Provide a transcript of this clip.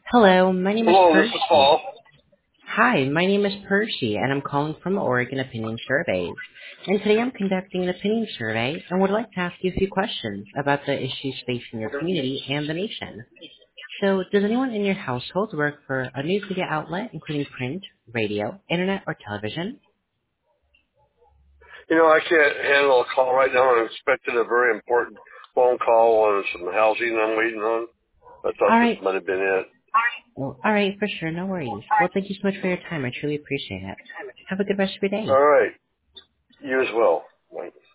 Hello, my name is Hello, this is Percy. Paul. Hi, my name is Percy, and I'm calling from Oregon Opinion Surveys. And today I'm conducting an opinion survey and would like to ask you a few questions about the issues facing your community and the nation. So, does anyone in your household work for a news media outlet, including print, radio, internet, or television? I can't handle a call right now. I'm expecting a very important phone call on some housing I'm waiting on. I thought All this right. might have been it. Well, all right, for sure, no worries. Well, thank you so much for your time. I truly appreciate it. Have a good rest of your day. All right. You as well. Bye.